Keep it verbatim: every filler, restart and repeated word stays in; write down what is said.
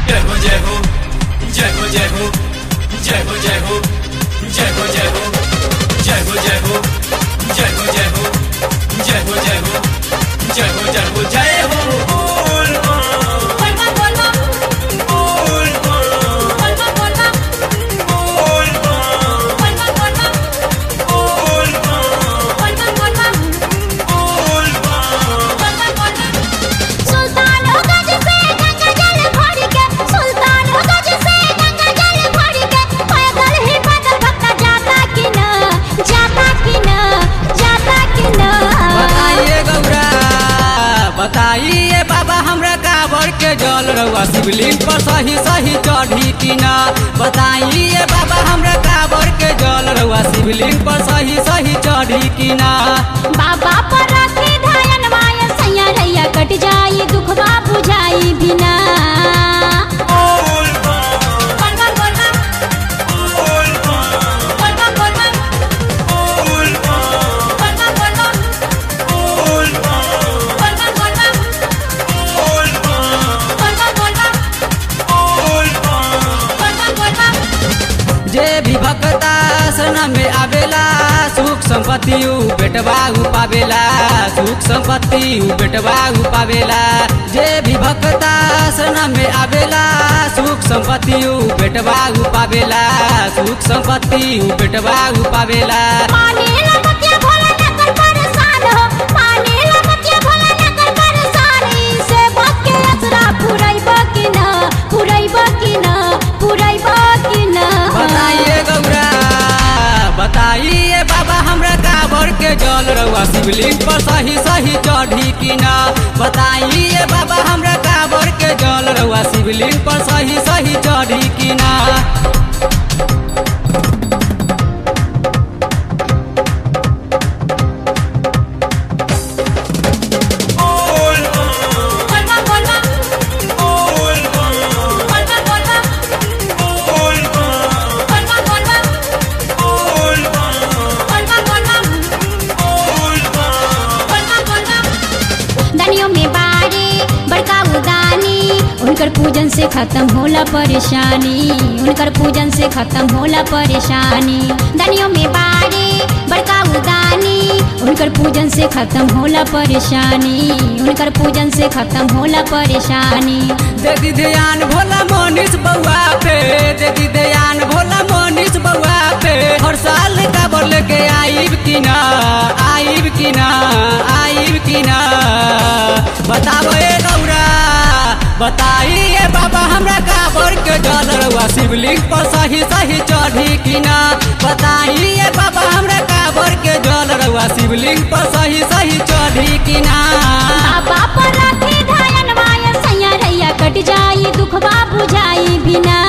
जय हो जय हो जय हो जय हो जय हो जय हो जय हो जय हो जय हो जय हो जय हो जय हो जय हो जय हो जय हो जय हो जय हो बोल बोल बोल बोल बोल बोल बोल बताइए बाबा हमरा कांवर के जल रउआ शिवलिंग पर सही सही चढ़ी कि ना। बताइए बाबा हमरा कांवर के जल रउआ शिवलिंग पर सही सही चढ़ी कि ना। बाबा पर रखे ध्यान माया सैया रैया कट जाई दुखवा बुझाई बिना। जे भी भक्ता शरण में आवेला सुख संपत्ति उ बेटवा उ पावेला। सुख संपत्ति उ बेटवा उ पावेला। जे भी भक्ता शरण में आवेला सुख संपत्ति उ बेटवा उ पावेला। सुख संपत्ति उ बेटवा उ पावेला। पानी लगतिया भोला नगर परेशान हो। पानी लगतिया भोला नगर परेशानी से भक्त के असरा पुरैब कि ना पुरैब कि ना पुरैब कि ना। बताइए गौरा बताइए बाबा हमरा कांवर के जल रउआ शिवलिंग पर सही सही चढ़ी कि ना। बताइए बाबा हमरा कांवर के जल रउआ शिवलिंग पर सही सही चढ़ी कि ना। उनकर पूजन से खत्म होला परेशानी। उनकर पूजन से खत्म होला परेशानी। दानियों में बाड़े बड़का उदानी उनकर पूजन से खत्म होला परेशानी। उनकर पूजन से खत्म होला परेशानी। दे दी ध्यान भोला मोनिस बउआ पे। दे दी ध्यान भोला मोनिस बउआ पे। हर साल कांवर लेके आइब कि ना आइब कि ना आइब कि ना। बताओ ए गौरा बताइए बाबा हमरा कांवर के जल रउआ शिवलिंग पर सही सही चढ़ी कि ना। बताइए बाबा हमरा कांवर के जल रउआ शिवलिंग पर सही सही चढ़ी कि ना। बाबा पर रखे ध्यान माया सैया रैया कट जाई दुखवा बुझाई बिना।